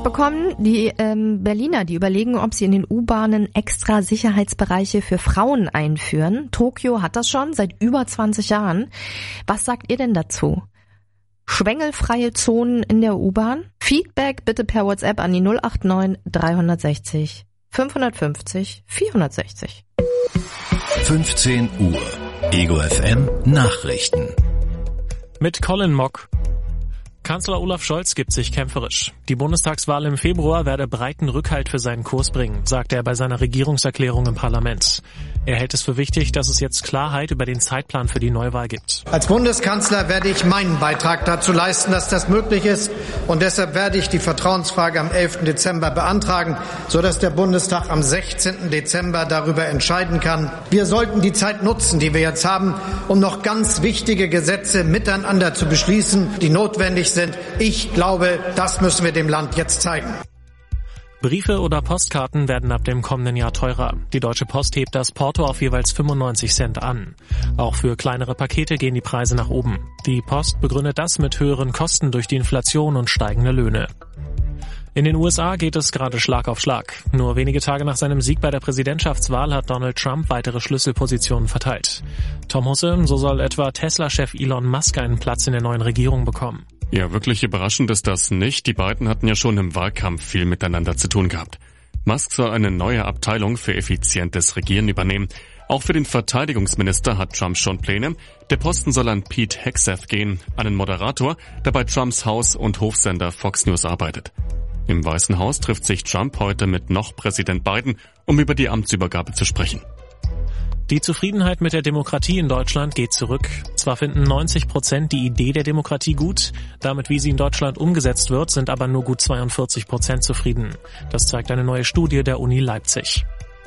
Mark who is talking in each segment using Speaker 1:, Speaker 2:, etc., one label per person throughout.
Speaker 1: mitbekommen? Die Berliner, die überlegen, ob sie in den U-Bahnen extra Sicherheitsbereiche für Frauen einführen. Tokio hat das schon seit über 20 Jahren. Was sagt ihr denn dazu? Schwängelfreie Zonen in der U-Bahn? Feedback bitte per WhatsApp an die 089 360 550 460.
Speaker 2: 15 Uhr. Ego FM Nachrichten.
Speaker 3: Mit Colin Mock. Kanzler Olaf Scholz gibt sich kämpferisch. Die Bundestagswahl im Februar werde breiten Rückhalt für seinen Kurs bringen, sagte er bei seiner Regierungserklärung im Parlament. Er hält es für wichtig, dass es jetzt Klarheit über den Zeitplan für die Neuwahl gibt.
Speaker 4: Als Bundeskanzler werde ich meinen Beitrag dazu leisten, dass das möglich ist. Und deshalb werde ich die Vertrauensfrage am 11. Dezember beantragen, sodass der Bundestag am 16. Dezember darüber entscheiden kann. Wir sollten die Zeit nutzen, die wir jetzt haben, um noch ganz wichtige Gesetze miteinander zu beschließen, die notwendig sind. Ich glaube, das müssen wir dem Land jetzt zeigen.
Speaker 3: Briefe oder Postkarten werden ab dem kommenden Jahr teurer. Die Deutsche Post hebt das Porto auf jeweils 95 Cent an. Auch für kleinere Pakete gehen die Preise nach oben. Die Post begründet das mit höheren Kosten durch die Inflation und steigende Löhne. In den USA geht es gerade Schlag auf Schlag. Nur wenige Tage nach seinem Sieg bei der Präsidentschaftswahl hat Donald Trump weitere Schlüsselpositionen verteilt. Tom Husse, so soll etwa Tesla-Chef Elon Musk einen Platz in der neuen Regierung bekommen.
Speaker 5: Ja, wirklich überraschend ist das nicht. Die beiden hatten ja schon im Wahlkampf viel miteinander zu tun gehabt. Musk soll eine neue Abteilung für effizientes Regieren übernehmen. Auch für den Verteidigungsminister hat Trump schon Pläne. Der Posten soll an Pete Hegseth gehen, einen Moderator, der bei Trumps Haus- und Hofsender Fox News arbeitet. Im Weißen Haus trifft sich Trump heute mit noch Präsident Biden, um über die Amtsübergabe zu sprechen.
Speaker 3: Die Zufriedenheit mit der Demokratie in Deutschland geht zurück. Zwar finden 90% die Idee der Demokratie gut, damit wie sie in Deutschland umgesetzt wird, sind aber nur gut 42% zufrieden. Das zeigt eine neue Studie der Uni Leipzig.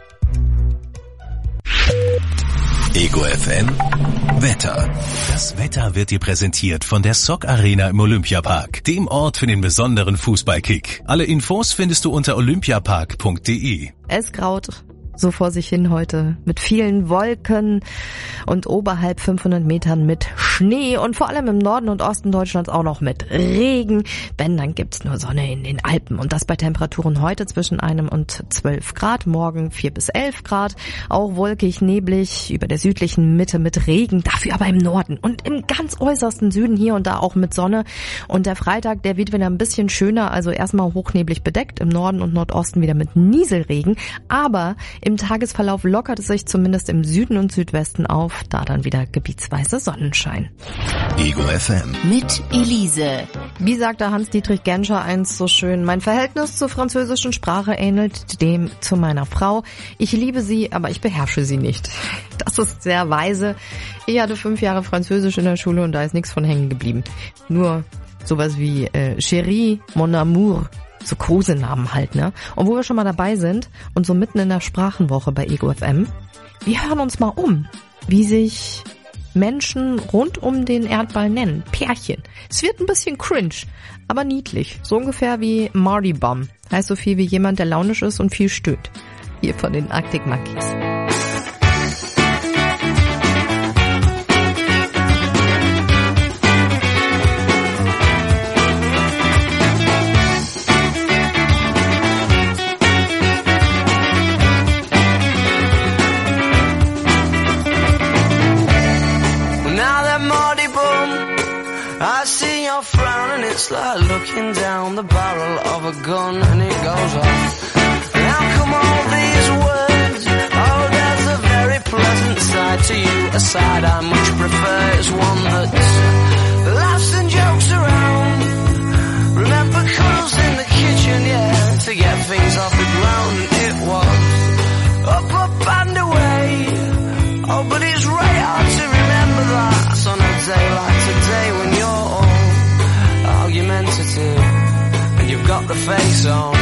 Speaker 2: Ego FM Wetter. Das Wetter wird dir präsentiert von der Sock Arena im Olympiapark, dem Ort für den besonderen Fußballkick. Alle Infos findest du unter olympiapark.de.
Speaker 1: Es graut so vor sich hin heute mit vielen Wolken und oberhalb 500 Metern mit Schnee und vor allem im Norden und Osten Deutschlands auch noch mit Regen. Wenn, dann gibt's nur Sonne in den Alpen und das bei Temperaturen heute zwischen 1 und 12 Grad, morgen 4 bis 11 Grad, auch wolkig, neblig über der südlichen Mitte mit Regen, dafür aber im Norden und im ganz äußersten Süden hier und da auch mit Sonne. Und der Freitag, der wird wieder ein bisschen schöner, also erstmal hochneblig bedeckt, im Norden und Nordosten wieder mit Nieselregen, aber im Tagesverlauf lockert es sich zumindest im Süden und Südwesten auf, da dann wieder gebietsweise Sonnenschein.
Speaker 2: Ego FM.
Speaker 6: Mit Elise.
Speaker 1: Wie sagte Hans-Dietrich Genscher einst so schön, mein Verhältnis zur französischen Sprache ähnelt dem zu meiner Frau. Ich liebe sie, aber ich beherrsche sie nicht. Das ist sehr weise. Ich hatte 5 Jahre Französisch in der Schule und da ist nichts von hängen geblieben. Nur sowas wie Chérie, mon amour. So Kosenamen halt, ne? Und wo wir schon mal dabei sind und so mitten in der Sprachenwoche bei Ego FM, wir hören uns mal um, wie sich Menschen rund um den Erdball nennen. Pärchen. Es wird ein bisschen cringe, aber niedlich. So ungefähr wie Marty Bum. Heißt so viel wie jemand, der launisch ist und viel stöhnt. Hier von den Arctic Monkeys.
Speaker 7: It's like looking down the barrel of a gun and it goes off. How come all these words? Oh, there's a very pleasant side to you. A side I much prefer is one that laughs and jokes around. Remember cuddles in the kitchen, yeah, to get things off the ground. It was up and away. Oh, but it's right hard to remember that on a day like today when you're all argumentative and you've got the face on.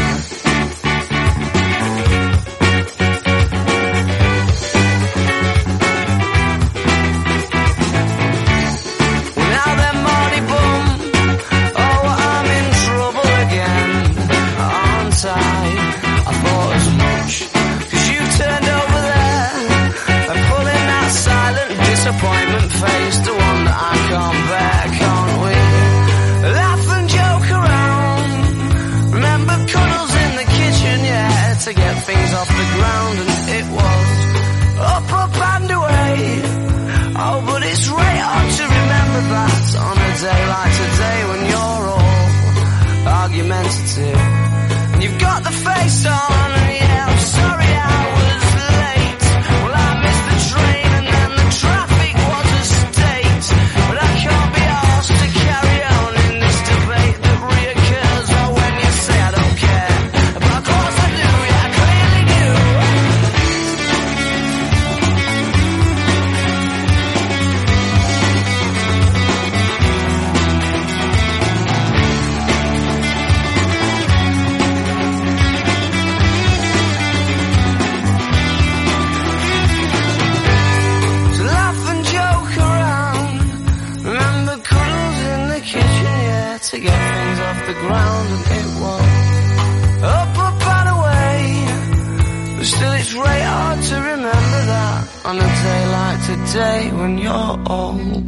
Speaker 7: the ground and it won't up and away. But still it's right hard to remember that on a day like today when you're old.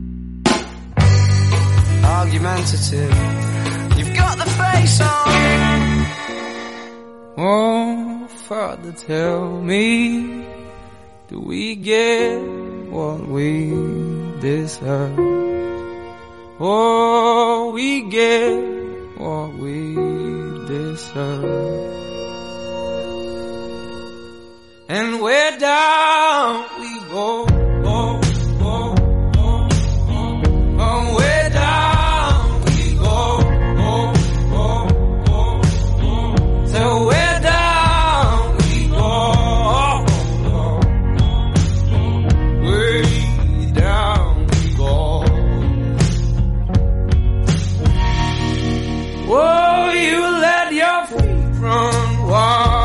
Speaker 7: Argumentative, you've got the face on.
Speaker 6: Oh, Father, tell me, do we get what we deserve? Oh, we get what we deserve. And where down we go, oh, oh, oh, oh, oh, where down we go, oh, oh, oh, oh, so where down we go, oh, oh, way down we go. Oh, you let your feet run wild.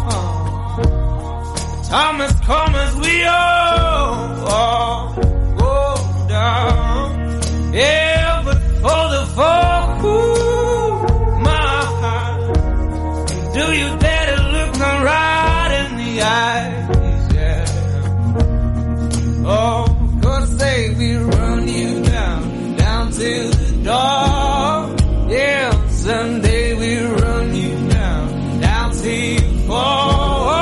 Speaker 6: Time has come as we all go down. Yeah, but for the folk who mind, do you dare to look them right in the eyes? Yeah. Oh, 'cause they will run you down to the door. Yeah, someday we'll run you down till you fall.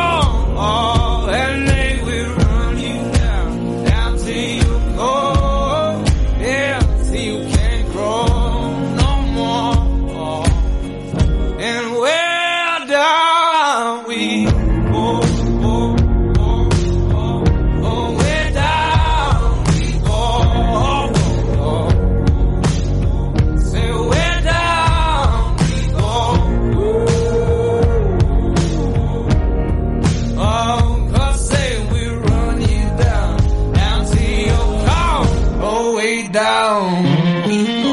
Speaker 6: And they will run you down till you go. Yeah, till you can't grow no more. And where down we go, oh, oh, oh, oh, where down we go, oh, oh, oh. Say where down we go, ooh. Oh, down we go.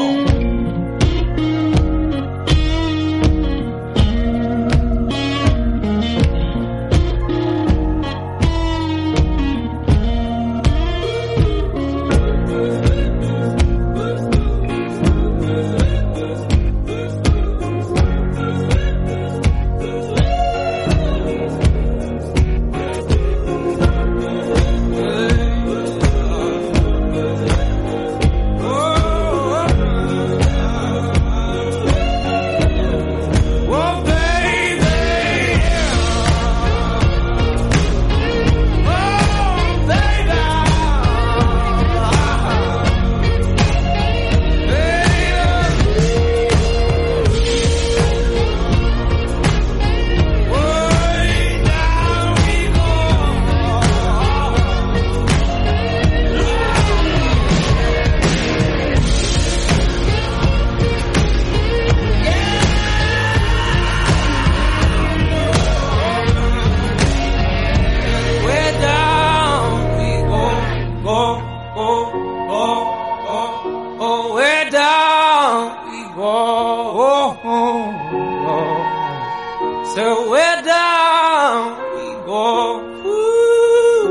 Speaker 6: So where down we go, ooh,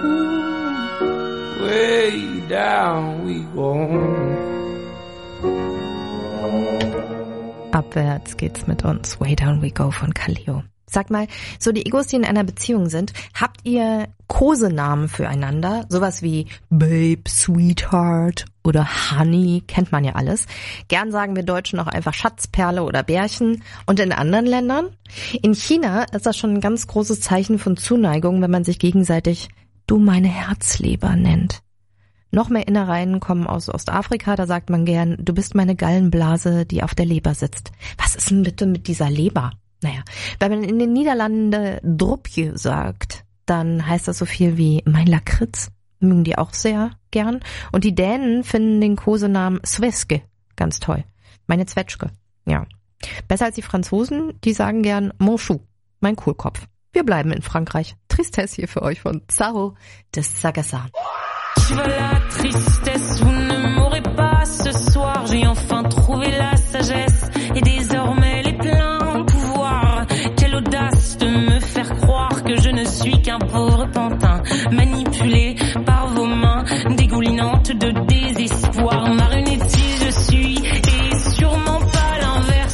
Speaker 6: way down we go.
Speaker 1: Abwärts geht's mit uns. Way Down We Go von Kaleo. Sag mal, so die Egos, die in einer Beziehung sind, habt ihr Kosenamen füreinander? Sowas wie Babe, Sweetheart oder Honey, kennt man ja alles. Gern sagen wir Deutschen auch einfach Schatzperle oder Bärchen. Und in anderen Ländern? In China ist das schon ein ganz großes Zeichen von Zuneigung, wenn man sich gegenseitig du meine Herzleber nennt. Noch mehr Innereien kommen aus Ostafrika, da sagt man gern, du bist meine Gallenblase, die auf der Leber sitzt. Was ist denn bitte mit dieser Leber? Naja, wenn man in den Niederlanden Drupje sagt, dann heißt das so viel wie mein Lakritz. Mögen die auch sehr gern. Und die Dänen finden den Kosenamen Svenske ganz toll. Meine Zwetschge. Ja. Besser als die Franzosen, die sagen gern Mon Chou, mein Kohlkopf. Wir bleiben in Frankreich. Tristesse hier für euch von Zaro de Sagassa.
Speaker 8: Tu vois la tristesse, vous ne m'aurez pas ce soir. J'ai enfin trouvé la sagesse et désormais les pleins pouvoirs. Quelle audace de me faire croire que je ne suis qu'un pauvre pantin, manipulé par vos mains dégoulinantes de désespoir. Marionnette si je suis et sûrement pas l'inverse.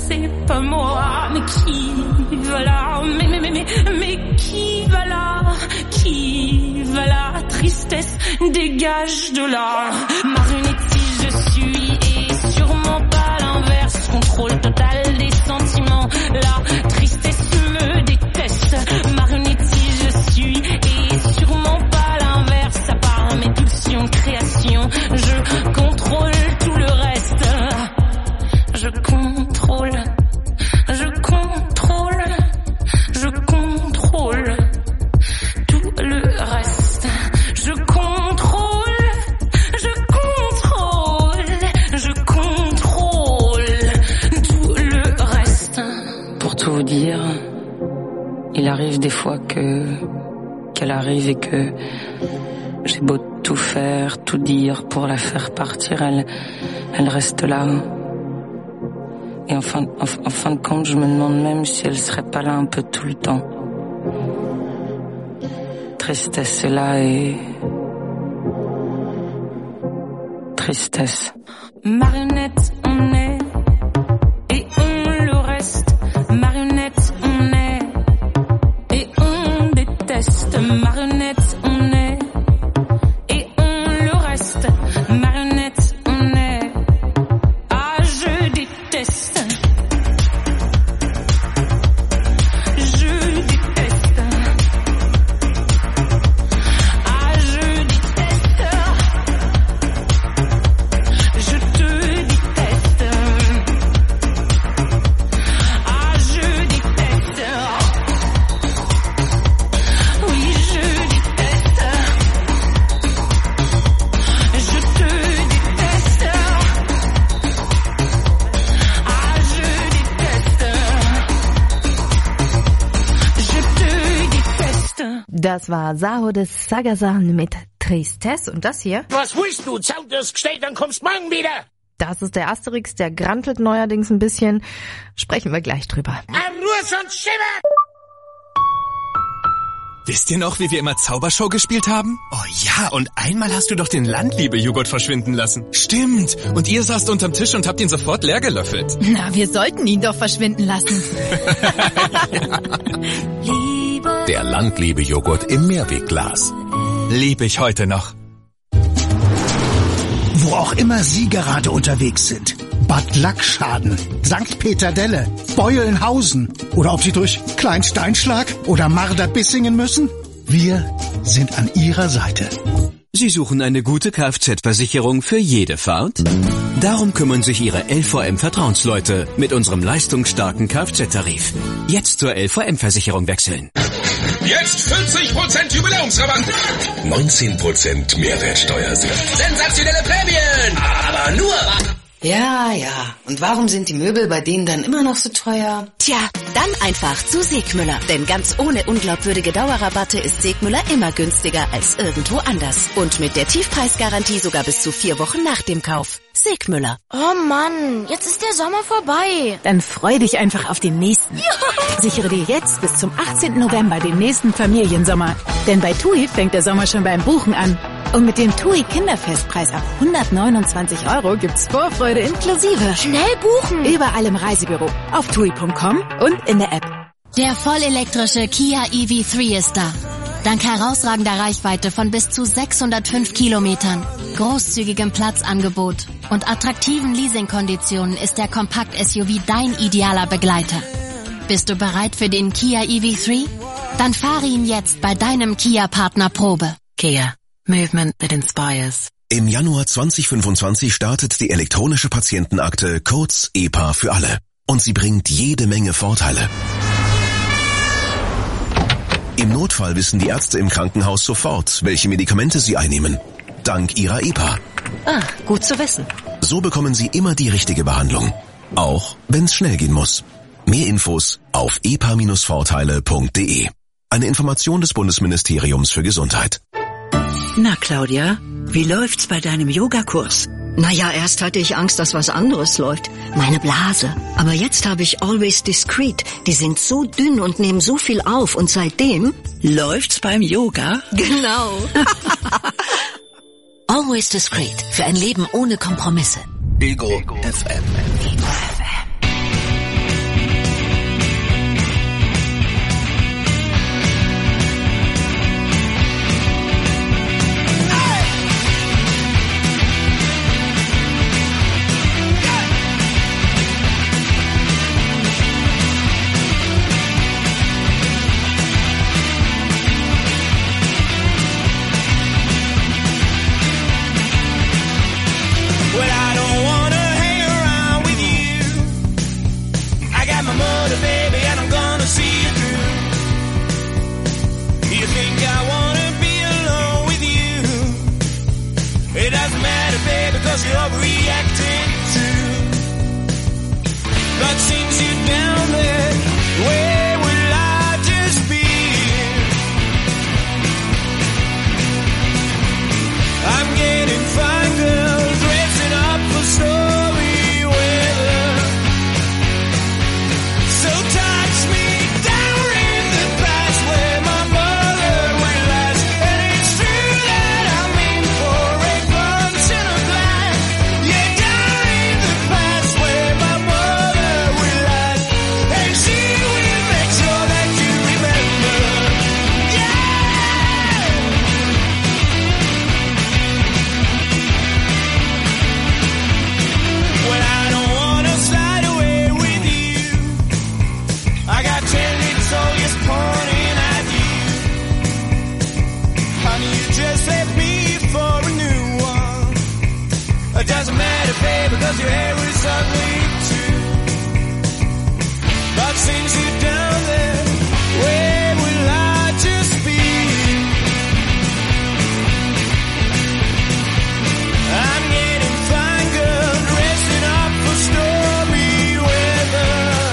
Speaker 8: c'est pas moi. Mais qui va là? Mais qui va là? Qui va là? Tristesse, dégage de là. Marionnette si je suis et sûrement pas l'inverse. Contrôle total des sentiments. La tristesse me déteste. Marionnette si je suis et sûrement pas l'inverse. À part mes pulsions de création, je contrôle tout le reste. Je contrôle tout le reste. Je contrôle tout le reste.
Speaker 9: Pour tout vous dire, il arrive des fois qu'elle arrive et que j'ai beau tout faire, tout dire pour la faire partir, elle reste là. Et en fin de compte, je me demande même si elle serait pas là un peu tout le temps. Tristesse est là et... tristesse.
Speaker 8: Marionnette, on est et on le reste. Marionnette, on est et on déteste. Marionnette, on est et on le reste. Marionnette, on est. Ah, je déteste.
Speaker 1: Das war Sao de Sagazan mit Tristesse. Und das hier?
Speaker 10: Was willst du? Zau das Gestell, dann kommst morgen wieder.
Speaker 1: Das ist der Asterix, der grantelt neuerdings ein bisschen. Sprechen wir gleich drüber.
Speaker 10: Ruhe, sonst schimmer!
Speaker 11: Wisst ihr noch, wie wir immer Zaubershow gespielt haben? Oh ja, und einmal hast du doch den Landliebe-Joghurt verschwinden lassen. Stimmt. Und ihr saßt unterm Tisch und habt ihn sofort leer gelöffelt.
Speaker 12: Na, wir sollten ihn doch verschwinden lassen.
Speaker 2: Der Landliebe-Joghurt im Mehrwegglas.
Speaker 11: Liebe ich heute noch.
Speaker 13: Wo auch immer Sie gerade unterwegs sind. Bad Lackschaden, St. Peter-Delle, Beulenhausen oder ob Sie durch Kleinsteinschlag oder Marder-Bissingen müssen. Wir sind an Ihrer Seite.
Speaker 14: Sie suchen eine gute Kfz-Versicherung für jede Fahrt? Darum kümmern sich Ihre LVM-Vertrauensleute mit unserem leistungsstarken Kfz-Tarif. Jetzt zur LVM-Versicherung wechseln.
Speaker 15: Jetzt 40% Jubiläumsrabatt. 19% Mehrwertsteuer.
Speaker 16: Sensationelle Prämien. Aber nur...
Speaker 17: Ja. Und warum sind die Möbel bei denen dann immer noch so teuer?
Speaker 18: Tja, dann einfach zu Segmüller. Denn ganz ohne unglaubwürdige Dauerrabatte ist Segmüller immer günstiger als irgendwo anders. Und mit der Tiefpreisgarantie sogar bis zu 4 Wochen nach dem Kauf. Segmüller.
Speaker 12: Oh Mann, jetzt ist der Sommer vorbei.
Speaker 19: Dann freu dich einfach auf den nächsten. Ja. Sichere dir jetzt bis zum 18. November den nächsten Familiensommer. Denn bei TUI fängt der Sommer schon beim Buchen an. Und mit dem TUI Kinderfestpreis ab 129 € gibt's Vorfreude inklusive.
Speaker 12: Schnell buchen!
Speaker 19: Überall im Reisebüro, auf TUI.com und in der App.
Speaker 20: Der vollelektrische Kia EV3 ist da. Dank herausragender Reichweite von bis zu 605 Kilometern, großzügigem Platzangebot und attraktiven Leasingkonditionen ist der Kompakt-SUV dein idealer Begleiter. Bist du bereit für den Kia EV3? Dann fahre ihn jetzt bei deinem Kia-Partner Probe.
Speaker 17: Kia. Movement that inspires.
Speaker 2: Im Januar 2025 startet die elektronische Patientenakte, kurz EPA für alle. Und sie bringt jede Menge Vorteile. Im Notfall wissen die Ärzte im Krankenhaus sofort, welche Medikamente sie einnehmen. Dank ihrer EPA.
Speaker 17: Ah, gut zu wissen.
Speaker 2: So bekommen sie immer die richtige Behandlung. Auch wenn es schnell gehen muss. Mehr Infos auf epa-vorteile.de. Eine Information des Bundesministeriums für Gesundheit.
Speaker 21: Na, Claudia, wie läuft's bei deinem Yogakurs?
Speaker 22: Naja, erst hatte ich Angst, dass was anderes läuft. Meine Blase. Aber jetzt habe ich Always Discreet. Die sind so dünn und nehmen so viel auf. Und seitdem...
Speaker 21: Läuft's beim Yoga?
Speaker 22: Genau.
Speaker 18: Always Discreet. Für ein Leben ohne Kompromisse.
Speaker 2: Ego FM.
Speaker 6: motor, baby, and I'm gonna see you through. You think I wanna be alone with you? It doesn't matter, baby, cause you're reacting too. But since you're down there, where will I just be? I'm getting fine girls dressing up for stormy weather. So touch me down in the past where my mother will last. And it's true that I'm in for a once in a glass. Yeah, down in the past where my mother will last. And she will make sure that you remember. Well, I don't wanna slide away with you. I got 10 little soldiers pointing at you. Honey, you just left me for a new one. It doesn't matter, baby, cause your hair is ugly too. But since you're down there, where will I just be? I'm getting fine, girl, dressing up for stormy weather.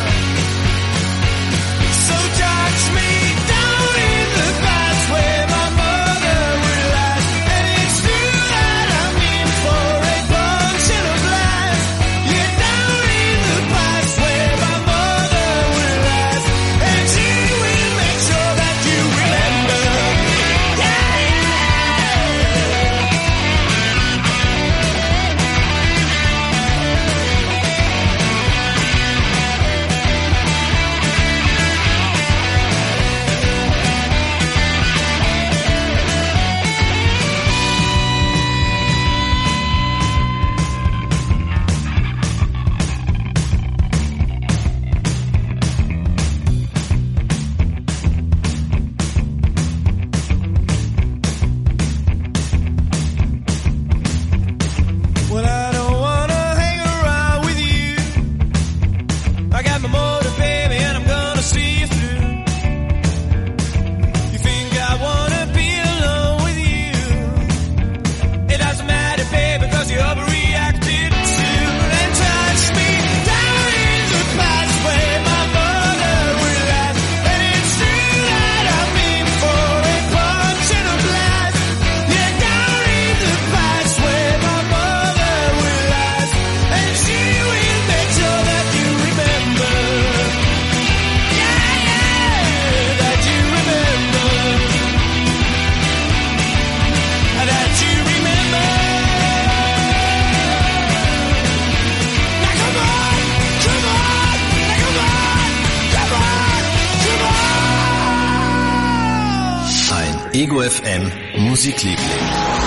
Speaker 6: So touch me down in the past where my mother will last. And it's true that I'm in for a once in a glass. Yeah, down in the past where my mother will last. And she will make sure that you remember. Well, I don't wanna hang around with you. I got my motor, baby, and I'm gonna see you through. You think I wanna be alone with you? It doesn't matter, baby, cause you overreacted too. And touch me down in the past where my mother will last. And it's true that I'm in for a punch in a blast. Yeah, down in the past where my mother will last. And she will make sure that you remember. Yeah, that you remember. That you remember. Now come on, come on, now come on, come on, come on.
Speaker 2: Ein Ego FM Musikliebling.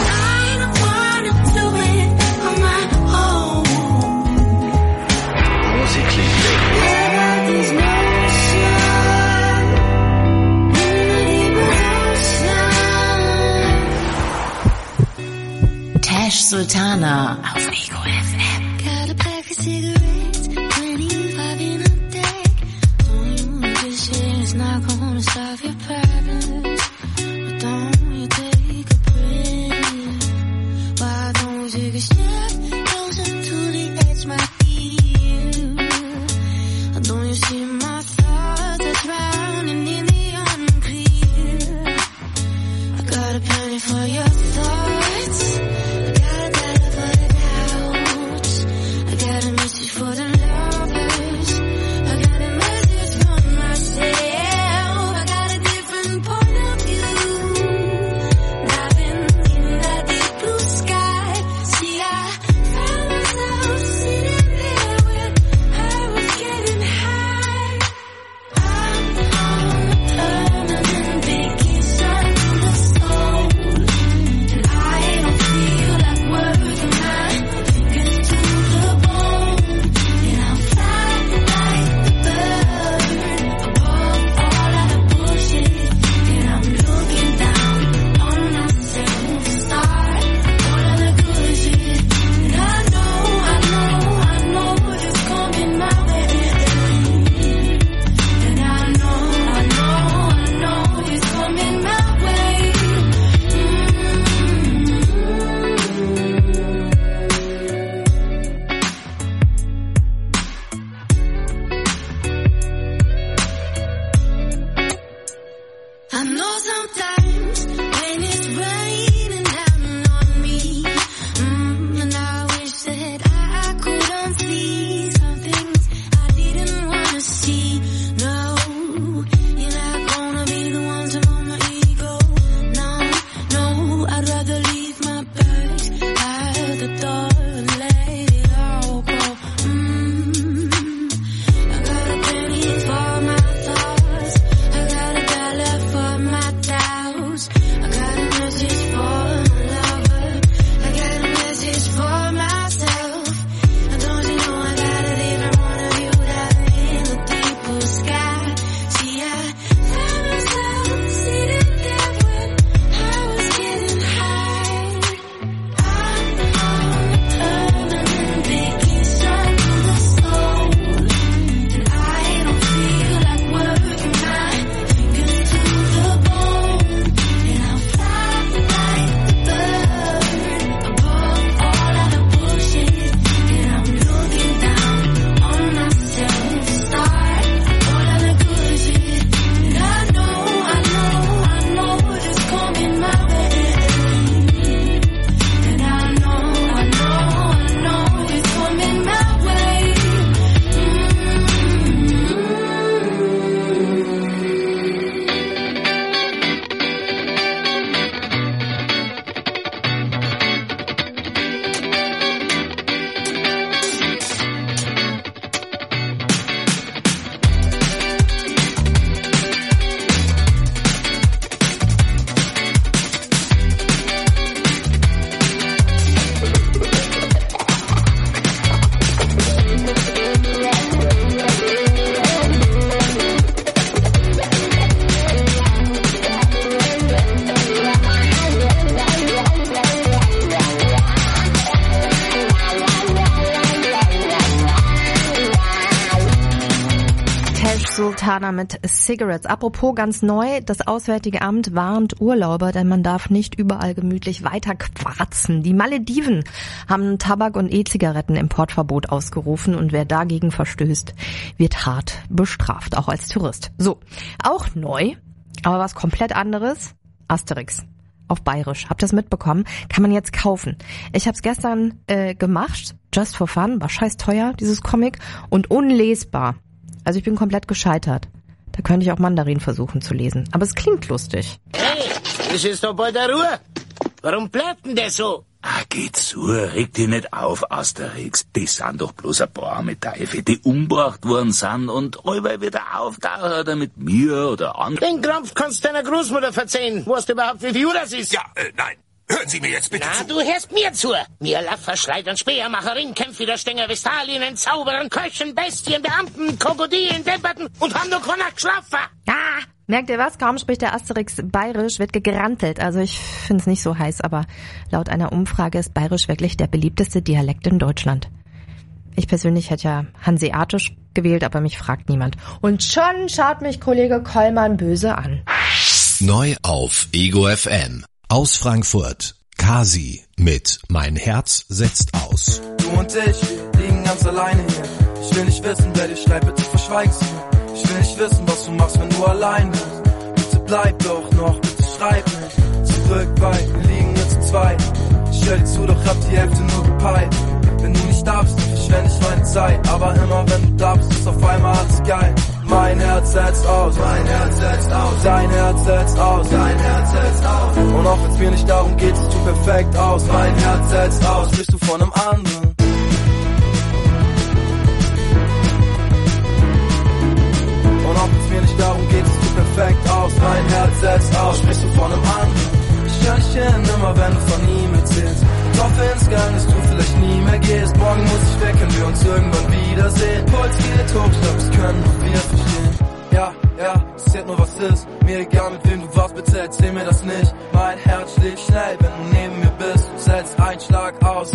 Speaker 20: Tash Sultana auf Ego FM.
Speaker 4: Got a pack of cigarettes, 25 in a deck. Don't you just it's not gonna solve your problems. But don't you take a breath? Why don't you take a step closer to the edge, my dear? Don't you see my thoughts are drowning in the unclear? I got a penny for your thoughts. Got a dollar for the doubts. I got a message for the lovers. I got a message for myself. I got a different point of view. Diving in that deep blue sky. See, I found myself sitting there when I was getting high.
Speaker 1: Sultana mit Cigarettes. Apropos ganz neu, das Auswärtige Amt warnt Urlauber, denn man darf nicht überall gemütlich weiter quarzen. Die Malediven haben Tabak- und E-Zigaretten-Importverbot ausgerufen und wer dagegen verstößt, wird hart bestraft, auch als Tourist. So, auch neu, aber was komplett anderes, Asterix. Auf Bayerisch. Habt ihr das mitbekommen? Kann man jetzt kaufen. Ich habe es gestern gemacht, just for fun, war scheiß teuer, dieses Comic, und unlesbar. Also ich bin komplett gescheitert. Da könnte ich auch Mandarin versuchen zu lesen. Aber es klingt lustig.
Speaker 10: Hey, das ist doch bei der Ruhe. Warum bleibt denn der so?
Speaker 3: Ah, geh zu, reg dich nicht auf, Asterix. Das sind doch bloß ein paar arme Teufel, die umgebracht worden sind und allweil wieder auftauchen, oder mit mir oder anderen.
Speaker 10: Den Krampf kannst du deiner Großmutter verzeihen. Weißt du überhaupt, wie viel Uhr das ist?
Speaker 15: Ja, nein. Hören Sie mir jetzt bitte zu.
Speaker 10: Du hörst mir zu. Mir Laffer, Schleitern, Speermacher, Ringkämpfer, Stänger, Vestalien, Zauberern, Köchen, Bestien, Beamten, Krokodilen, Depperten und haben nur keiner geschlafen.
Speaker 1: Ah, merkt ihr was? Kaum spricht der Asterix Bayerisch, wird gegrantelt. Also ich finde es nicht so heiß, aber laut einer Umfrage ist Bayerisch wirklich der beliebteste Dialekt in Deutschland. Ich persönlich hätte ja Hanseatisch gewählt, aber mich fragt niemand. Und schon schaut mich Kollege Kollmann böse an.
Speaker 2: Neu auf Ego FM. Aus Frankfurt, Kasi mit Mein Herz setzt aus.
Speaker 5: Du und ich liegen ganz alleine hier. Ich will nicht wissen, wer dir schreibt, bitte verschweig's mir. Ich will nicht wissen, was du machst, wenn du allein bist. Bitte bleib doch noch, bitte schreib nicht. Zurück, weil wir liegen nur zu zweit. Ich hör dir zu, doch hab die Hälfte nur gepeilt. Wenn du nicht da bist, dann verschwende ich meine Zeit. Aber immer wenn du da bist, ist auf einmal alles geil. Mein Herz setzt aus, mein Herz setzt aus, dein Herz setzt aus, dein Herz setzt aus. Und auch wenn's mir nicht darum geht, siehst du perfekt aus. Mein Herz setzt aus, bist du von einem anderen. Und auch wenn's mir nicht darum geht, siehst du perfekt aus. Mein Herz setzt aus, sprichst du von einem anderen. Ich hör dich hin, immer wenn du von ihm erzählst. Und hoffe insgeheim, dass du vielleicht nie mehr gehst. Morgen muss ich weg, wenn wir uns irgendwann wiedersehen. Puls geht hoch, ich glaub, das können auch wir verstehen. Ja, es zählt nur was ist. Mir egal, mit wem du warst, bitte erzähl mir das nicht. Mein Herz schlägt schnell, wenn du neben mir bist. Du setzt einen Schlag aus,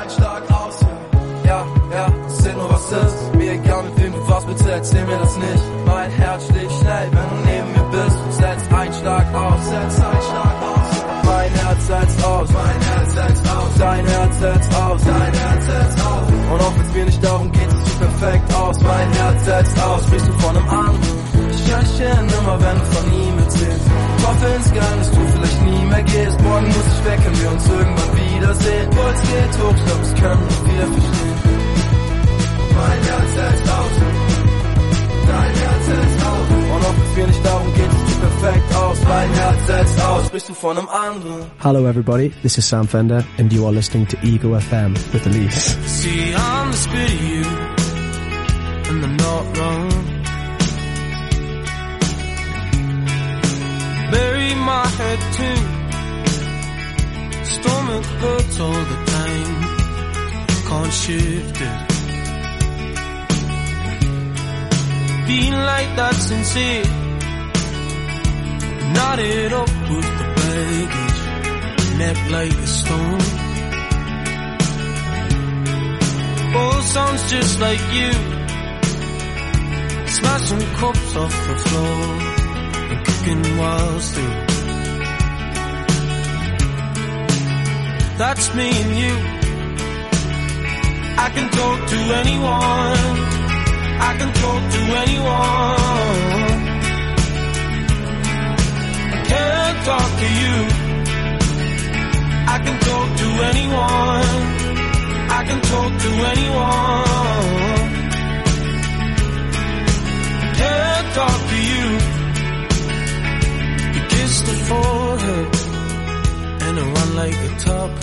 Speaker 5: ja, es zählt nur was ist. Mir egal, mit wem du warst, bitte erzähl mir das nicht. Mein Herz schlägt schnell, wenn du neben mir bist. Du setzt einen Schlag aus, Mein Herz setzt aus, mein Herz setzt aus, dein Herz setzt aus, dein Herz setzt aus. Und auch wenn's mir nicht darum geht, siehst du perfekt aus. Mein Herz setzt aus, sprichst du von einem anderen. Ich hör dich hin, immer wenn du von ihm erzählst. Ich hoffe insgeheim, dass du vielleicht nie mehr gehst. Morgen muss ich weg, wenn wir uns irgendwann wiedersehen. Puls geht hoch, ich glaub, das können wir verstehen. Mein Herz setzt aus, dein Herz setzt aus. Und auch wenn's mir nicht darum geht, siehst du perfekt aus. Mein Herz setzt aus, sprichst du von einem anderen.
Speaker 23: Hello everybody, this is Sam Fender and you are listening to Ego FM with Elise.
Speaker 5: See, I'm the spirit of you, and I'm not wrong. Bury my head too, stomach hurts all the time, can't shift it. Being like that sincere, knotted up with the baggage, neck like a stone. Oh, sounds just like you, smashing cups off the floor and cooking wild stew. That's me and you. I can talk to anyone, I can talk to anyone. I can't talk to you. I can talk to anyone, I can talk to anyone. I can't talk to you. You kiss the forehead and I run like a top.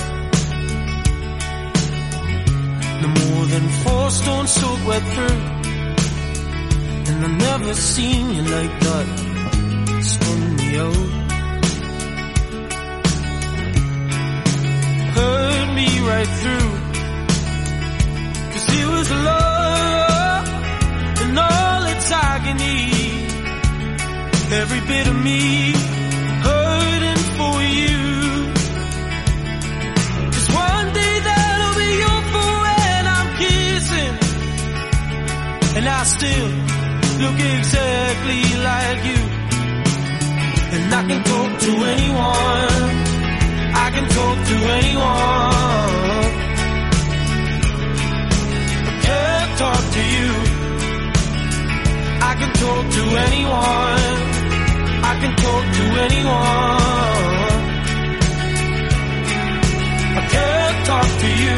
Speaker 5: No more than 4 stones soaked wet through, and I've never seen you like that. Spun me out, hurt me right through. 'Cause it was love and all its agony, every bit of me hurting for you. 'Cause one day that'll be your fool when I'm kissing, and I still
Speaker 6: look exactly like you. And I can talk to anyone. I can talk to anyone. I can't talk to you. I can talk to anyone. I can talk to anyone. I can't talk to you.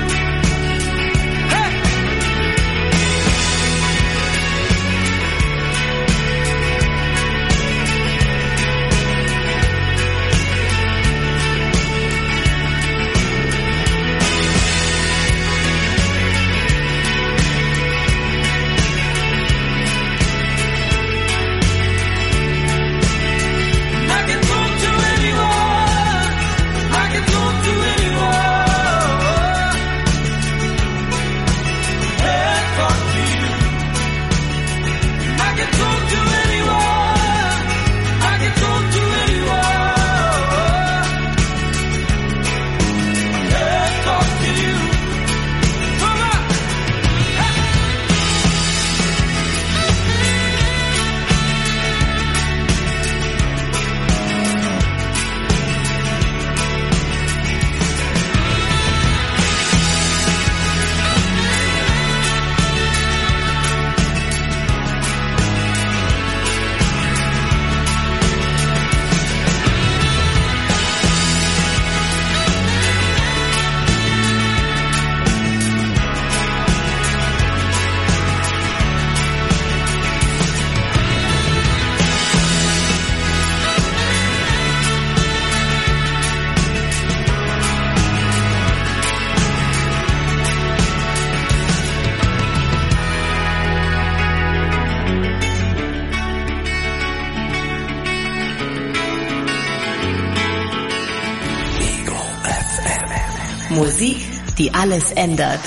Speaker 18: Musik, die alles ändert.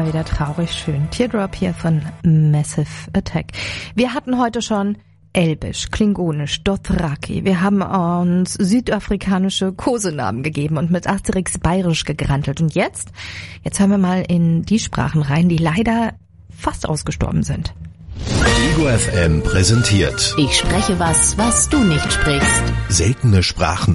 Speaker 1: mal wieder traurig schön. Teardrop hier von Massive Attack. Wir hatten heute schon Elbisch, Klingonisch, Dothraki. Wir haben uns südafrikanische Kosenamen gegeben und mit Asterix bayerisch gegrantelt. Und jetzt hören wir mal in die Sprachen rein, die leider fast ausgestorben sind.
Speaker 2: Ego FM präsentiert.
Speaker 20: Ich spreche was du nicht sprichst.
Speaker 2: Seltene Sprachen.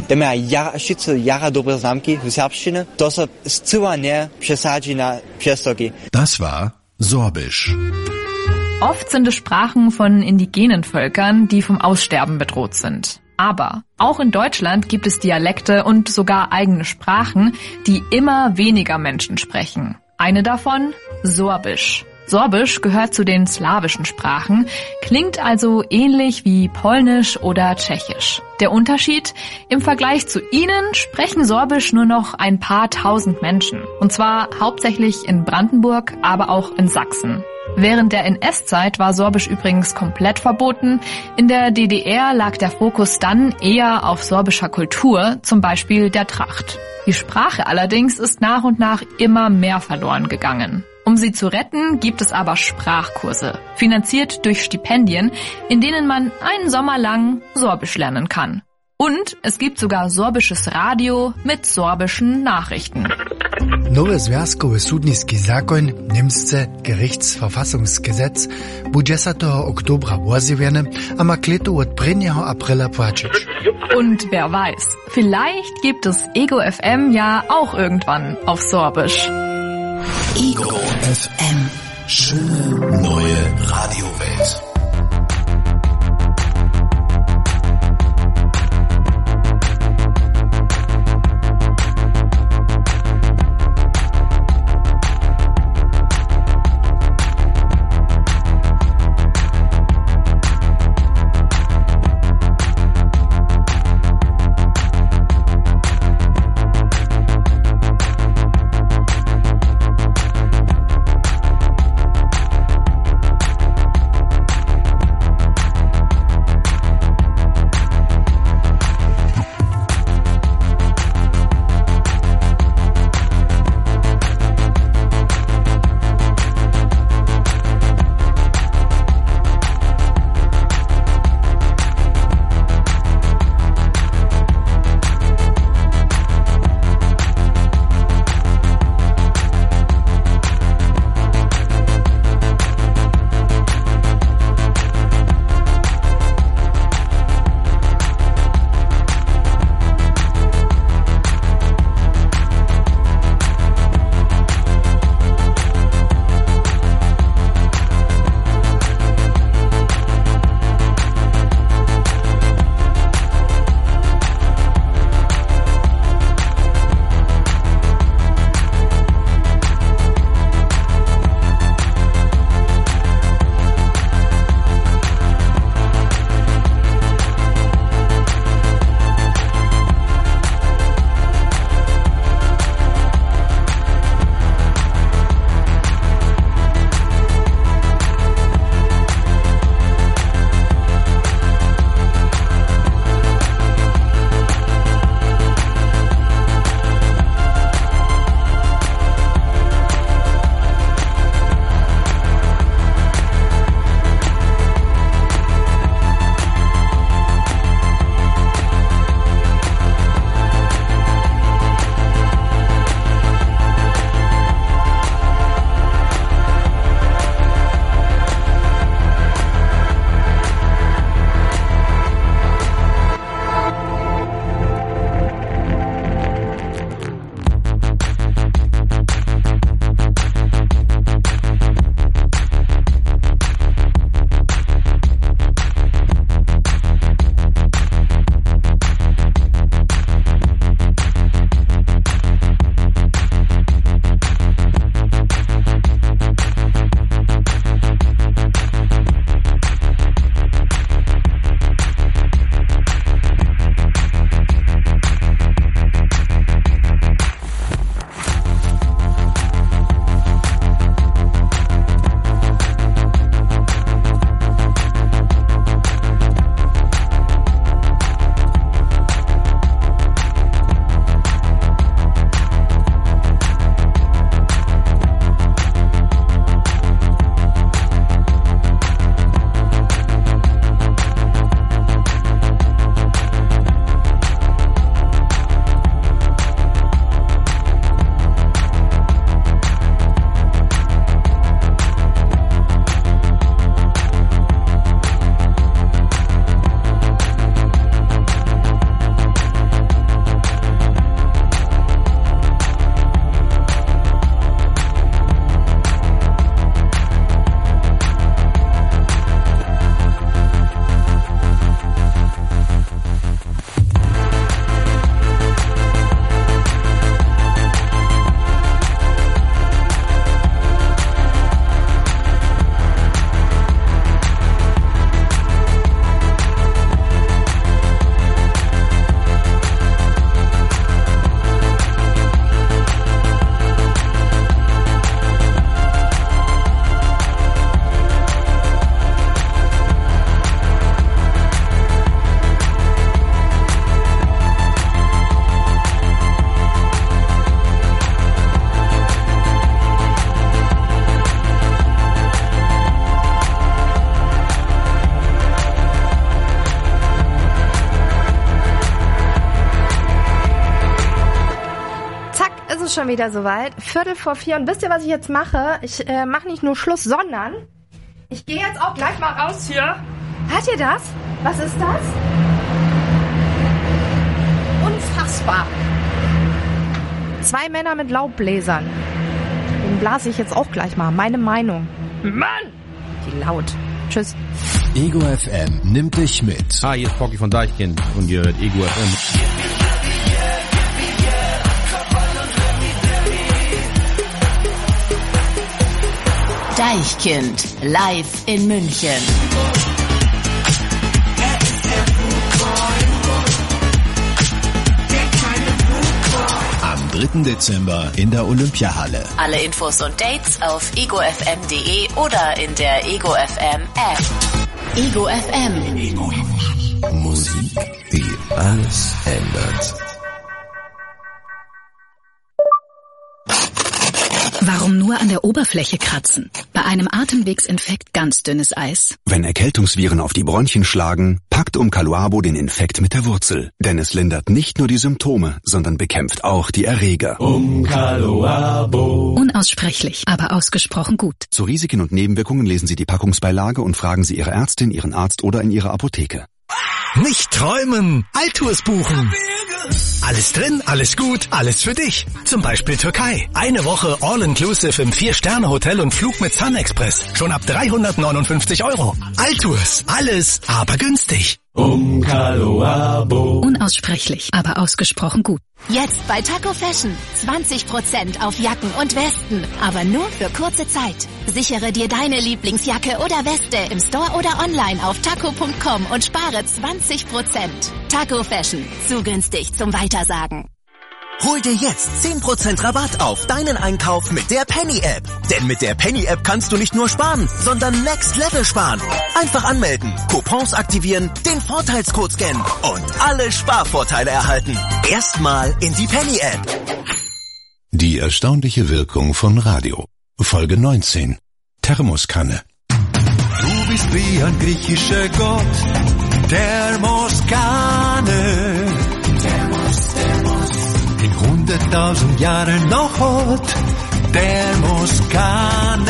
Speaker 2: Das war Sorbisch.
Speaker 7: Oft sind es Sprachen von indigenen Völkern, die vom Aussterben bedroht sind. Aber auch in Deutschland gibt es Dialekte und sogar eigene Sprachen, die immer weniger Menschen sprechen. Eine davon Sorbisch. Sorbisch gehört zu den slawischen Sprachen, klingt also ähnlich wie Polnisch oder Tschechisch. Der Unterschied? Im Vergleich zu ihnen sprechen Sorbisch nur noch ein paar tausend Menschen. Und zwar hauptsächlich in Brandenburg, aber auch in Sachsen. Während der NS-Zeit war Sorbisch übrigens komplett verboten. In der DDR lag der Fokus dann eher auf sorbischer Kultur, zum Beispiel der Tracht. Die Sprache allerdings ist nach und nach immer mehr verloren gegangen. Um sie zu retten, gibt es aber Sprachkurse, finanziert durch Stipendien, in denen man einen Sommer lang Sorbisch lernen kann. Und es gibt sogar sorbisches Radio mit sorbischen Nachrichten.
Speaker 8: Nowy związkowy sudnicki zakon, Niemsce Gerichtsverfassungsgesetz, bu 10. Oktobra wozjewiene, a ma kletu od 1. Aprila płacić.
Speaker 7: Und wer weiß, vielleicht gibt es Ego FM ja auch irgendwann auf Sorbisch.
Speaker 2: Ego FM. Schöne neue Radiowelt.
Speaker 1: schon wieder soweit. 3:45. Und wisst ihr, was ich jetzt mache? Ich mache nicht nur Schluss, sondern ich gehe jetzt auch gleich mal raus hier. Hört ihr das? Was ist das? Unfassbar. 2 Männer mit Laubbläsern. Den blase ich jetzt auch gleich mal. Meine Meinung. Mann! Die laut. Tschüss.
Speaker 2: Ego FM nimmt dich mit.
Speaker 9: Hier ist Pocky von Deichkind und ihr hört Ego FM.
Speaker 18: Deichkind, live in München.
Speaker 2: Am 3. Dezember in der Olympiahalle.
Speaker 18: Alle Infos und Dates auf egofm.de oder in der Ego FM App. Ego FM.
Speaker 2: Musik, die alles ändert.
Speaker 19: Warum nur an der Oberfläche kratzen? Bei einem Atemwegsinfekt ganz dünnes Eis.
Speaker 11: Wenn Erkältungsviren auf die Bronchien schlagen, packt Umkaluabo den Infekt mit der Wurzel. Denn es lindert nicht nur die Symptome, sondern bekämpft auch die Erreger.
Speaker 19: Umkaluabo. Unaussprechlich, aber ausgesprochen gut.
Speaker 11: Zu Risiken und Nebenwirkungen lesen Sie die Packungsbeilage und fragen Sie Ihre Ärztin, Ihren Arzt oder in Ihrer Apotheke.
Speaker 13: Nicht träumen, Altours buchen. Alles drin, alles gut, alles für dich. Zum Beispiel Türkei. Eine Woche All-Inclusive im 4-Sterne-Hotel und Flug mit Sun Express. Schon ab 359 €. Altours, alles, aber günstig.
Speaker 19: Umkaluabo. Unaussprechlich, aber ausgesprochen gut.
Speaker 18: Jetzt bei Taco Fashion 20% auf Jacken und Westen, aber nur für kurze Zeit. Sichere dir deine Lieblingsjacke oder Weste im Store oder online auf taco.com und spare 20%. Taco Fashion, zu günstig zum Weitersagen.
Speaker 24: Hol dir jetzt 10% Rabatt auf deinen Einkauf mit der Penny-App. Denn mit der Penny-App kannst du nicht nur sparen, sondern Next Level sparen. Einfach anmelden, Coupons aktivieren, den Vorteilscode scannen und alle Sparvorteile erhalten. Erstmal in die Penny-App.
Speaker 2: Die erstaunliche Wirkung von Radio. Folge 19. Thermoskanne.
Speaker 25: Du bist wie ein griechischer Gott. Thermoskanne. In 100.000 Jahren noch hot. Thermoskanne.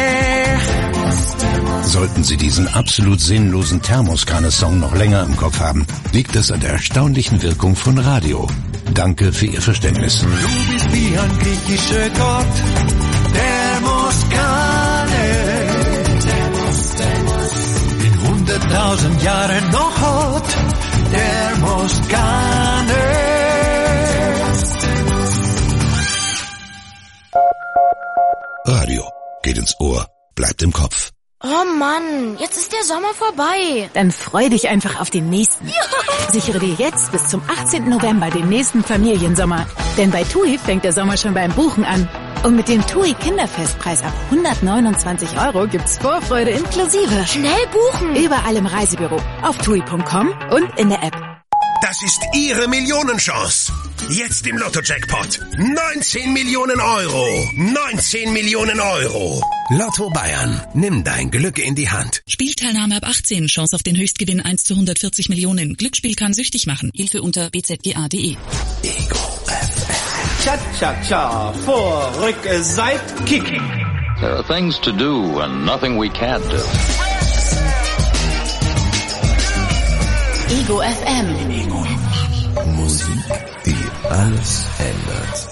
Speaker 2: Sollten Sie diesen absolut sinnlosen Thermoskanne-Song noch länger im Kopf haben, liegt es an der erstaunlichen Wirkung von Radio. Danke für Ihr Verständnis.
Speaker 25: Du bist wie ein griechischer Gott. Thermoskanne. In 100.000 Jahren noch hot. Thermoskanne.
Speaker 2: Radio geht ins Ohr, bleibt im Kopf.
Speaker 12: Oh Mann, jetzt ist der Sommer vorbei.
Speaker 19: Dann freu dich einfach auf den nächsten. Ja. Sichere dir jetzt bis zum 18. November den nächsten Familiensommer. Denn bei TUI fängt der Sommer schon beim Buchen an. Und mit dem TUI Kinderfestpreis ab 129 € gibt's Vorfreude inklusive.
Speaker 12: Schnell buchen!
Speaker 19: Überall im Reisebüro, auf TUI.com und in der App.
Speaker 15: Das ist Ihre Millionenchance. Jetzt im Lotto-Jackpot. 19 Millionen €. 19 Millionen €. Lotto Bayern. Nimm dein Glück in die Hand.
Speaker 26: Spielteilnahme ab 18. Chance auf den Höchstgewinn 1 zu 140 Millionen. Glücksspiel kann süchtig machen. Hilfe unter bzga.de.
Speaker 2: Ego FM.
Speaker 27: Cha-cha-cha. Vor, Rück, Seit, Kick.
Speaker 28: There are things to do and nothing we can't do.
Speaker 18: Ego FM.
Speaker 2: Musik, die alles ändert.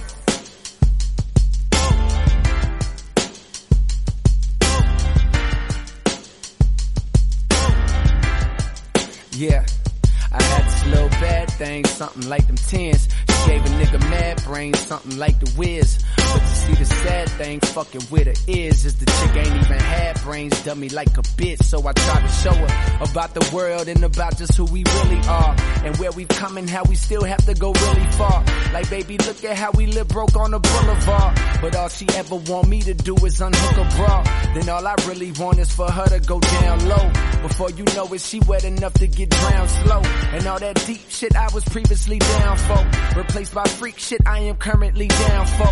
Speaker 5: Yeah, I had this little bad thing, something like them tens. She gave a nigga mad brains, something like the Wiz. But you see the sad thing, fucking with her is the chick ain't even had brains, dummy like a bitch. So I tried to show her about the world and about just who we really are. And where we've come and how we still have to go really far. Like baby, look at how we live broke on the boulevard. But all she ever want me to do is unhook a bra. Then all I really want is for her to go down low. Before you know it, she wet enough to get drowned slow. And all that deep shit I was previously down for, replaced by freak shit I am currently down for. You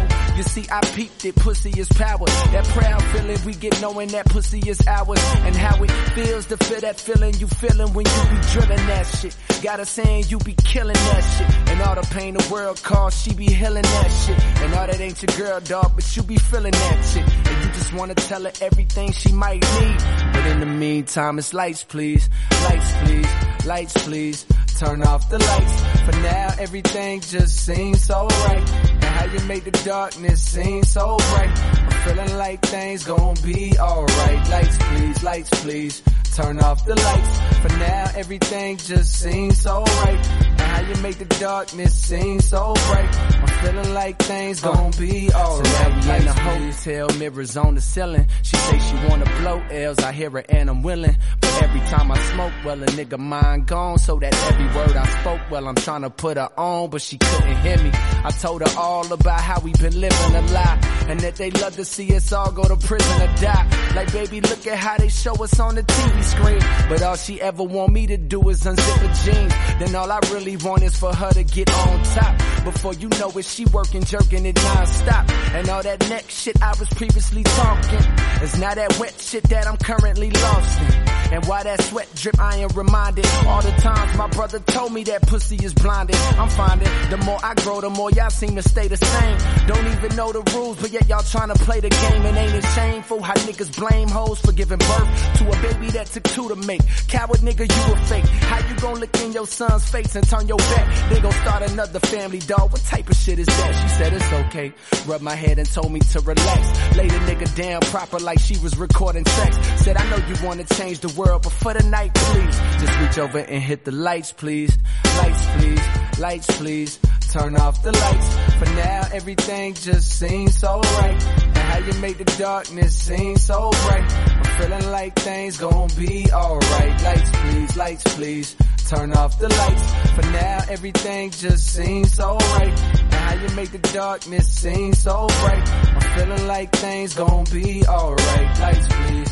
Speaker 5: see, I peeped it, pussy is power. That proud feeling we get knowing that pussy is ours. And how it feels to feel that feeling you feeling when you be drilling that shit. Got her saying you be killing that shit. And all the pain the world caused, she be healing that shit. And all that ain't your girl, dog, but you be feeling that shit. And you just wanna tell her everything she might need. But in the meantime, it's lights please, lights please, lights please. Turn off the lights. For now, everything just seems so right. And how you make the darkness seem so bright. I'm feeling like things gon' be alright. Lights please, lights please. Turn off the lights. For now, everything just seems so right. And how you make the darkness seem so bright. I'm feeling like things gon' be alright. So now we in the hotel, mirrors on the ceiling. She say she wanna blow L's, I hear her and I'm willing. But every time I smoke, well a nigga mind gone. So that every word I spoke, well I'm tryna put her on, but she couldn't hear me. I told her all about how we been living a lie. And that they love to see us all go to prison or die. Like baby, look at how they show us on the TV screen. But all she ever want me to do is unzip her jeans. Then all I really want is for her to get on top. Before you know it, she working, jerking it non-stop. And all that neck shit I was previously talking is now that wet shit that I'm currently lost in. And why that sweat drip, I am reminded. All the times my brother told me that pussy is blinded. I'm finding the more I grow, the more y'all seem to stay the same. Don't even know the rules, but yet y'all trying to play the game. And ain't it shameful how niggas blame hoes for giving birth to a baby that took two to make? Coward nigga, you a fake. How you gon' look in your son's face and turn your back? They gon' start another family, dog. What type of shit is that? She said it's okay. Rubbed my head and told me to relax. Laid a nigga down proper like she was recording sex. Said I know you wanna change the world, but for the night, please, just reach over and hit the lights, please. Lights, please. Lights, please. Turn off the lights. For now, everything just seems so right. And how you make the darkness seem so bright. I'm feeling like things gon' be alright. Lights, please. Lights, please. Turn off the lights. For now, everything just seems so right. And how you make the darkness seem so bright. I'm feeling like things gon' be alright. Lights, please.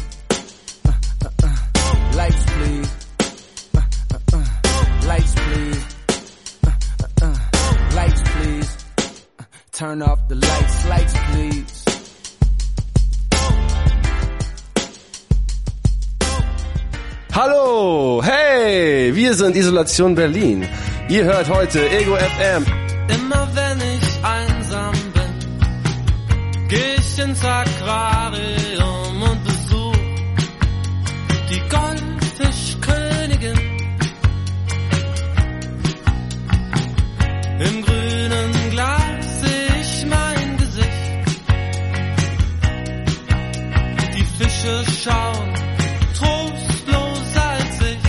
Speaker 5: Lights, please. Lights, please. Lights, please. Turn off the lights. Lights, please.
Speaker 3: Hallo, hey, wir sind Isolation Berlin. Ihr hört heute Ego FM.
Speaker 6: Immer wenn ich einsam bin, geh ich ins Aquarium und besuch die Goldfischkönigin. Im grünen Glas seh ich mein Gesicht. Die Fische schauen trostlos als ich.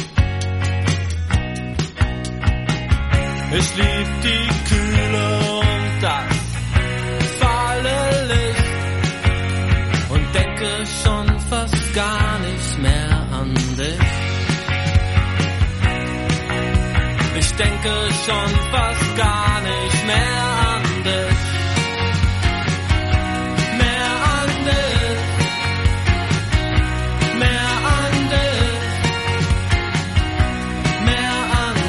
Speaker 6: Ich lieb die Kühle und das fahle Licht und denke schon fast gar nicht mehr an dich. Ich denke schon fast gar nicht mehr an dich. Mehr an dich. Mehr an dich. Mehr an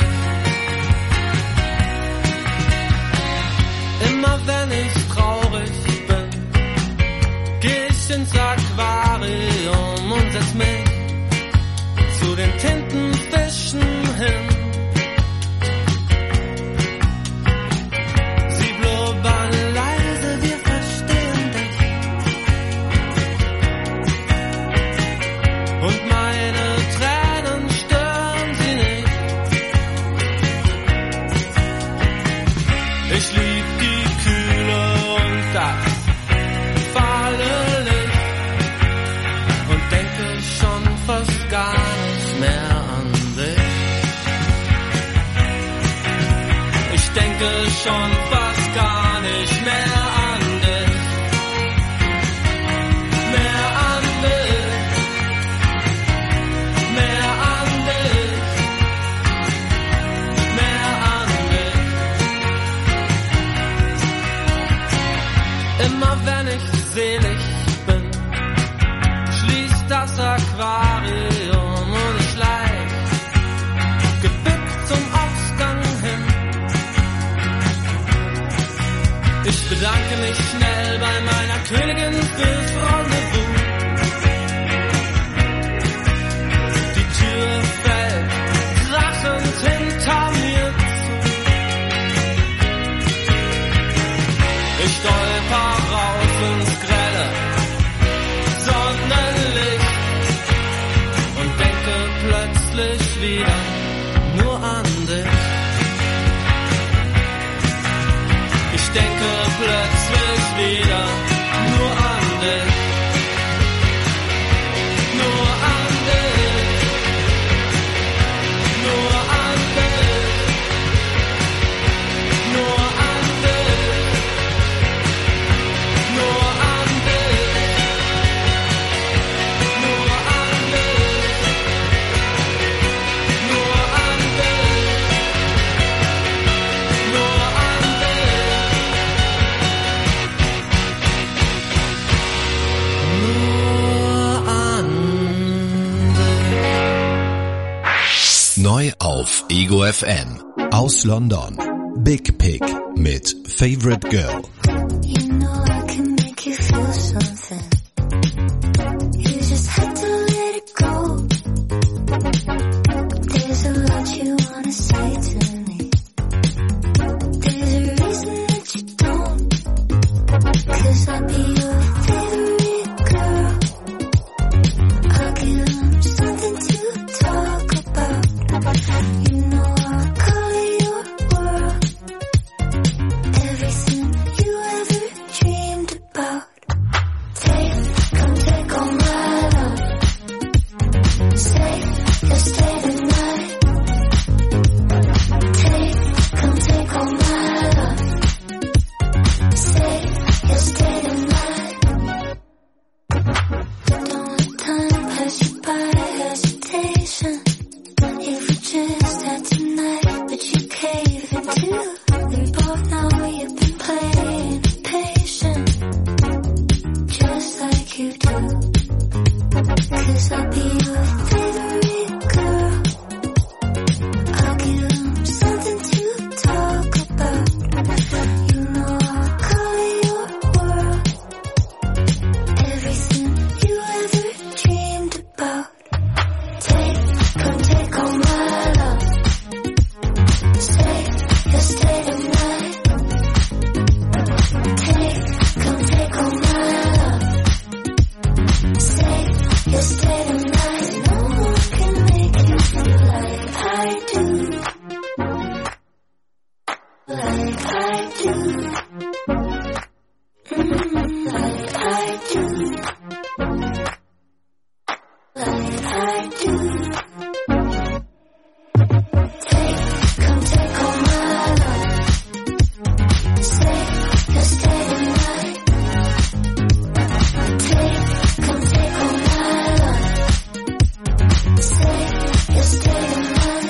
Speaker 6: dich. Immer wenn ich traurig bin, geh ich ins Aquarium und setz mich zu den Tintenfischen hin. Ich lieb die Kühle und das fahle Licht und denke schon fast gar nicht mehr an dich. Ich denke schon fast gar nicht mehr an dich. Mehr an dich. Mehr an dich. Mehr an dich. Immer wenn ich selig bin, schließt das Aquarium und ich leicht gebückt zum Ausgang hin. Ich bedanke mich schnell bei meiner Königin fürs Rendezvous. Die Tür fällt krachend hinter mir zu. Ich stolper raus ins grelle Sonnenlicht und denke plötzlich wieder nur an dich. Ich denke plötzlich wieder nur an dich. Nur an dich. Nur an dich. Nur an dich. Nur an dich. Nur an dich. Nur an dich. Nur an dich.
Speaker 2: Neu auf Ego FM. Aus London. Big Pig mit Favorite Girl.
Speaker 4: You know I can make you feel something. You just have to let it go. There's a lot you wanna say to me. There's a reason that you don't. 'Cause I'll be your favorite girl. I'll give them something to talk about. You know I'll color your world. Everything you ever dreamed about. Come take all my love. Stay, you'll stay tonight. Come take all my love. Stay, you'll stay tonight. Don't let time pass you by hesitation. If we just had tonight, but you cave into. We both know you've been playing patient, just like you do. 'Cause I'll be your favorite girl. I'll give them something to talk about. You know I'll color your world. Everything you ever dreamed about. Come take all my love. Stay, you'll stay tonight. Come take all my love. Stay, you'll stay tonight. No one can make you feel like I do. Like I do. Like I do. Like I do. Come take all my love. Stay, you'll stay tonight. Come take all my love. Stay, you'll stay tonight.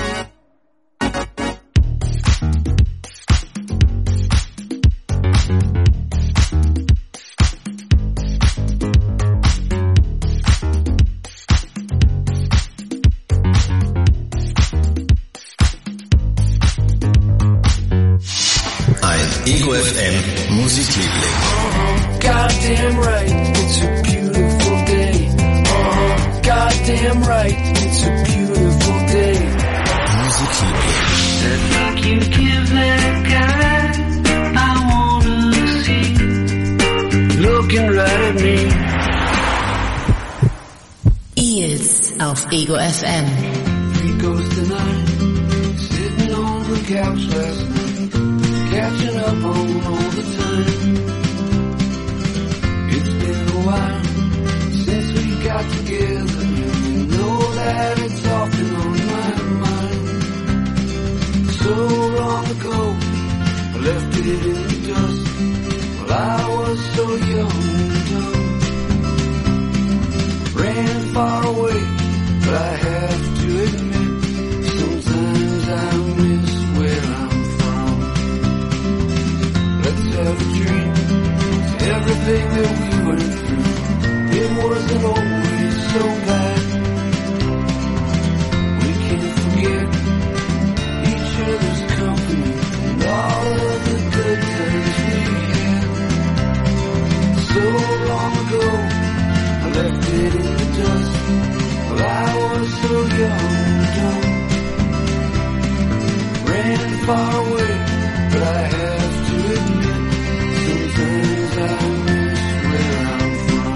Speaker 2: Ein Ego FM Musikliebling.
Speaker 5: Goddamn right, it's a beautiful day. Goddamn right, it's a beautiful day.
Speaker 2: Musikliebling.
Speaker 5: That look you give that guy, I wanna see. Looking right at me.
Speaker 18: Eels auf Ego FM.
Speaker 5: Here goes the night, sitting on the couch last night, catching up on all the time. It's been a while since we got together, and you know that it's often on my mind. So long ago, I left it in the dust, while I was so young and dumb. Ran far away, but I have to admit, sometimes I miss where I'm from. Let's have a dream, everything that we went through, it wasn't always so bad. We can't forget each other's company and all of the good times we had. it in the dust. Well, I was so young and dumb, ran far away, but I have to admit, sometimes I miss where I'm from.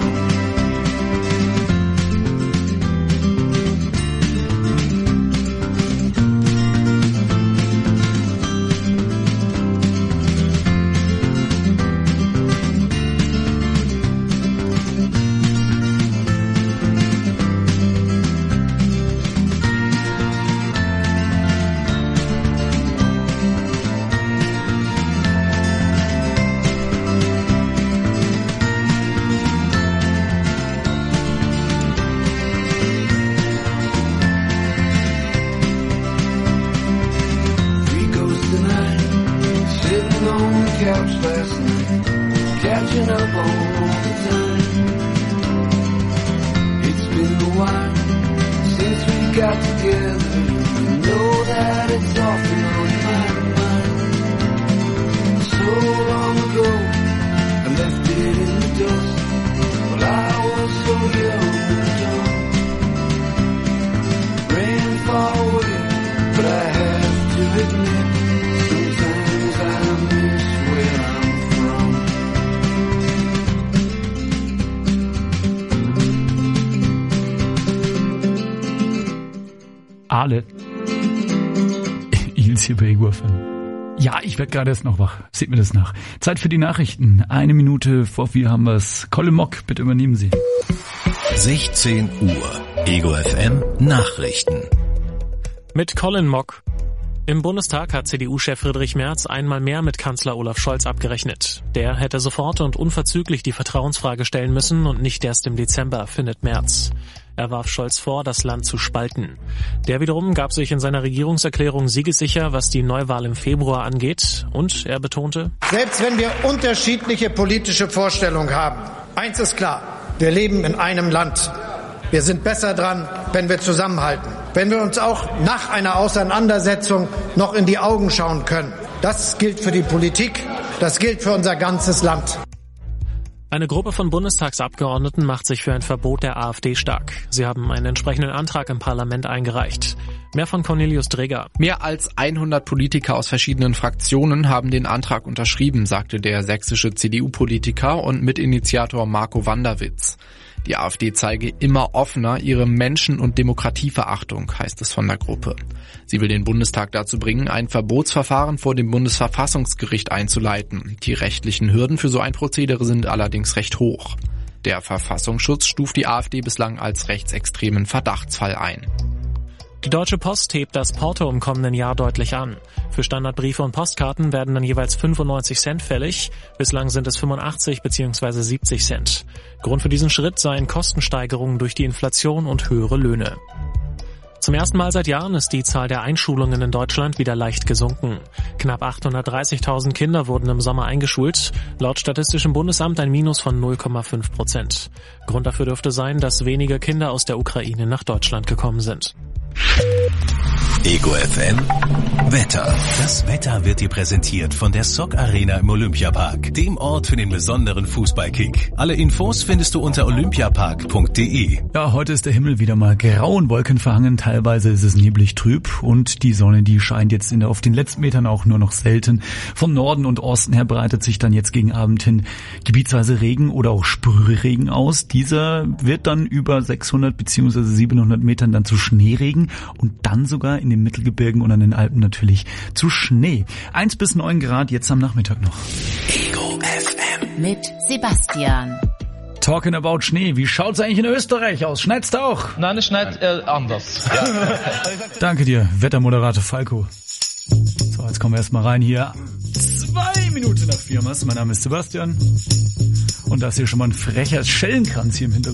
Speaker 5: Couch last night, catching up on all the time. It's been a while since we got together. You know that it's often on my mind. So long ago, I left it in the dust. Well, I was so young and dumb, ran far away, but I have to admit, sometimes I miss where I'm from.
Speaker 10: Ale. Ils hier bei Ego FM. Ja, ich werde gerade erst noch wach. Seht mir das nach. Zeit für die Nachrichten. 1 Minute vor 4 haben wir's. Colin Mock, bitte übernehmen Sie.
Speaker 2: 16 Uhr. Ego FM Nachrichten.
Speaker 14: Mit Colin Mock. Im Bundestag hat CDU-Chef Friedrich Merz einmal mehr mit Kanzler Olaf Scholz abgerechnet. Der hätte sofort und unverzüglich die Vertrauensfrage stellen müssen und nicht erst im Dezember, findet Merz. Er warf Scholz vor, das Land zu spalten. Der wiederum gab sich in seiner Regierungserklärung siegessicher, was die Neuwahl im Februar angeht. Und er betonte:
Speaker 16: Selbst wenn wir unterschiedliche politische Vorstellungen haben, eins ist klar, wir leben in einem Land. Wir sind besser dran, wenn wir zusammenhalten. Wenn wir uns auch nach einer Auseinandersetzung noch in die Augen schauen können. Das gilt für die Politik, das gilt für unser ganzes Land.
Speaker 14: Eine Gruppe von Bundestagsabgeordneten macht sich für ein Verbot der AfD stark. Sie haben einen entsprechenden Antrag im Parlament eingereicht. Mehr von Cornelius Dreger.
Speaker 17: Mehr als 100 Politiker aus verschiedenen Fraktionen haben den Antrag unterschrieben, sagte der sächsische CDU-Politiker und Mitinitiator Marco Wanderwitz. Die AfD zeige immer offener ihre Menschen- und Demokratieverachtung, heißt es von der Gruppe. Sie will den Bundestag dazu bringen, ein Verbotsverfahren vor dem Bundesverfassungsgericht einzuleiten. Die rechtlichen Hürden für so ein Prozedere sind allerdings recht hoch. Der Verfassungsschutz stuft die AfD bislang als rechtsextremen Verdachtsfall ein.
Speaker 14: Die Deutsche Post hebt das Porto im kommenden Jahr deutlich an. Für Standardbriefe und Postkarten werden dann jeweils 95 Cent fällig. Bislang sind es 85 bzw. 70 Cent. Grund für diesen Schritt seien Kostensteigerungen durch die Inflation und höhere Löhne. Zum ersten Mal seit Jahren ist die Zahl der Einschulungen in Deutschland wieder leicht gesunken. Knapp 830.000 Kinder wurden im Sommer eingeschult, laut Statistischem Bundesamt ein Minus von 0,5%. Grund dafür dürfte sein, dass weniger Kinder aus der Ukraine nach Deutschland gekommen sind.
Speaker 2: Ego FM Wetter. Das Wetter wird dir präsentiert von der Sock Arena im Olympiapark, dem Ort für den besonderen Fußballkick. Alle Infos findest du unter olympiapark.de.
Speaker 10: Ja, heute ist der Himmel wieder mal grau und wolkenverhangen. Teilweise ist es neblig trüb und die Sonne, die scheint jetzt auf den letzten Metern auch nur noch selten. Vom Norden und Osten her breitet sich dann jetzt gegen Abend hin gebietsweise Regen oder auch Sprühregen aus. Dieser wird dann über 600 bzw. 700 Metern dann zu Schneeregen und dann sogar in den Mittelgebirgen und an den Alpen natürlich zu Schnee. 1 bis 9 Grad jetzt am Nachmittag noch.
Speaker 2: Ego FM.
Speaker 19: Mit Sebastian.
Speaker 10: Talking about Schnee. Wie schaut's eigentlich in Österreich aus? Schneit's auch?
Speaker 20: Nein, es schneit anders. Ja.
Speaker 10: Danke dir, Wettermoderator Falco. So, jetzt kommen wir erstmal rein hier. 2 Minuten nach 4. Mein Name ist Sebastian. Und da ist hier schon mal ein frecher Schellenkranz hier im Hintergrund.